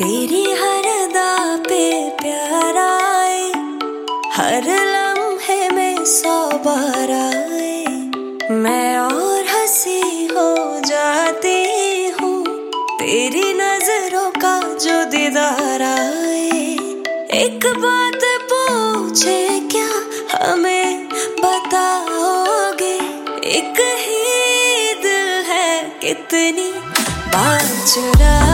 तेरी हर अदा पे प्यार आए, हर लम्हे में 100 बार आए। मैं और हंसी हो जाती हूँ तेरी नजरों का जो दीदार आए। एक बात पूछे क्या हमें बताओगे, एक ही दिल है कितनी बार चुरा